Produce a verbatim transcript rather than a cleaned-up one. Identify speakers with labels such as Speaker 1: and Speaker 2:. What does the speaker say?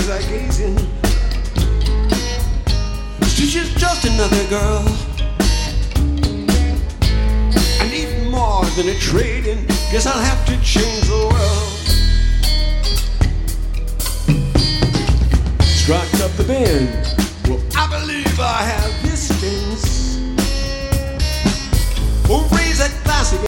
Speaker 1: as I gaze in. She's just another girl. I need more than a trade-in. Guess I'll have to change the world. Struck up the band. Well, I believe I have this thing. Oh, raise that glass again.